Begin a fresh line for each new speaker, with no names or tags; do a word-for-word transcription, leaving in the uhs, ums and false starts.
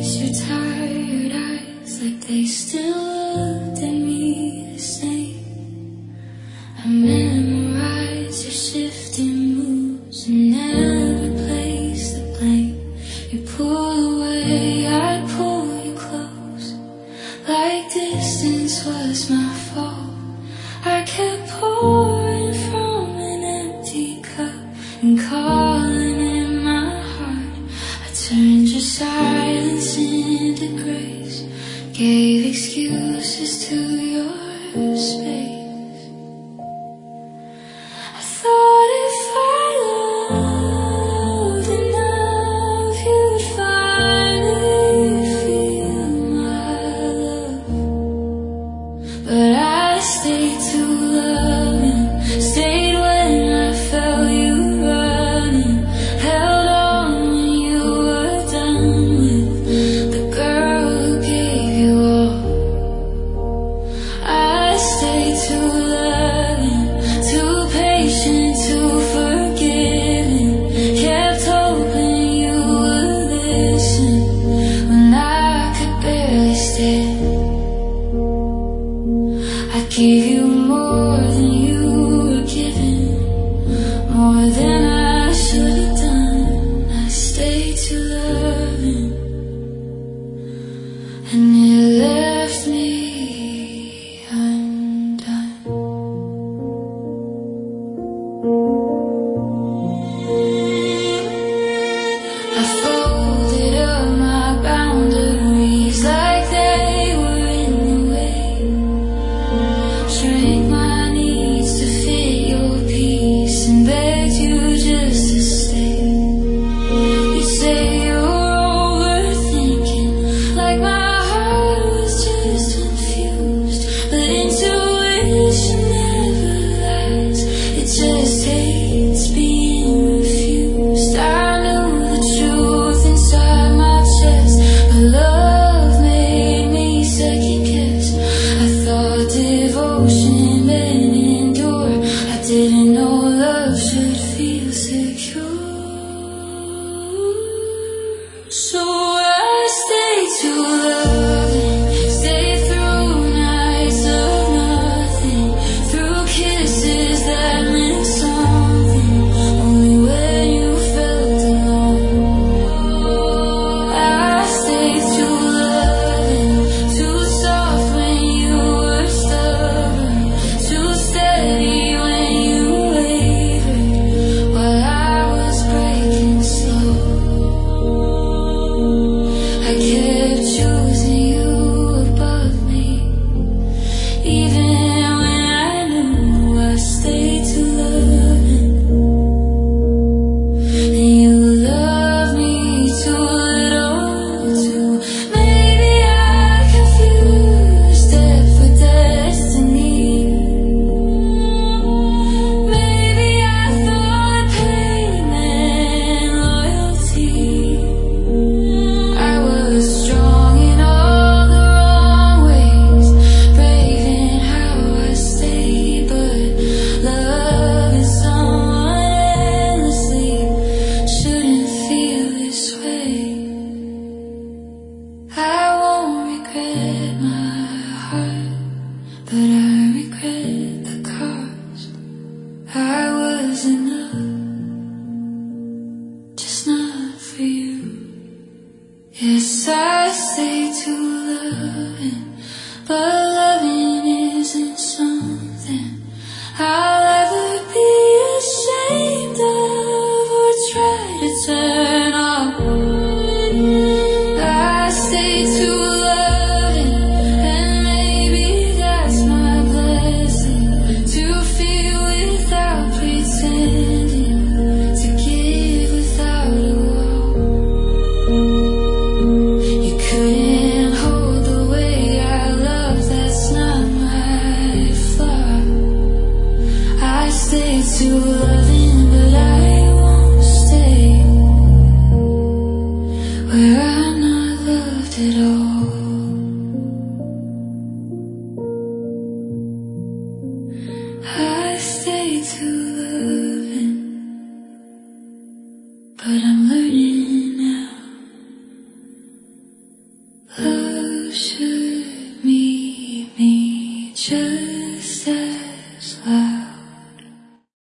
face your tired eyes like they still looked at me the same. I memorize your shifting moves and never place the blame. You pull away, I pull you close, like distance was my fault. I kept pouring from an empty cup and calling in my heart. I turned your silence into grace, gave excuses to your space. I thought if I loved enough, you'd finally feel my love. But I stayed too loving, stayed when I felt you running, held on when you were done with the girl who gave you all. I stayed too loving, too patient, too forgiving, kept hoping you would listen when I could barely stand. I gave you more than you were given, more than I should have done. I stayed too loving, and it left me undone. I folded up my boundaries like they were in the way, shrank my needs to fit your peace and begged you just to stay. You say you're overthinking, like my heart was just confused, but intuition never lies, it just hates being refused. I knew the truth inside my chest, but love made me second guess. I thought devotion meant endure, I didn't know love should feel secure. So I stayed too loving, stayed through nights of nothing, through kisses that meant something only when you felt alone. I stayed too loving, too soft when you were stubborn, too steady when you wavered while I was breaking slow. I kept choosing you above me, even when I knew I stayed too loving. And you love me too little to, maybe I confused depth with destiny. Maybe I thought pain meant loyalty. I was strong in all the wrong ways, brave in how I stayed, but loving someone endlessly shouldn't feel this way. I won't regret my heart, but I regret the cost. I was enough, just not for you. Yes, I stay too loving, but loving isn't something I'll ever be ashamed of or try to turn off. I stay too loving, and maybe that's my blessing, to feel without pretending, to give without a wall. You couldn't hold the way I love, that's not my flaw. I stay too loving, but I won't stay where I'm not loved at all. I stay too loving, but I'm learning now just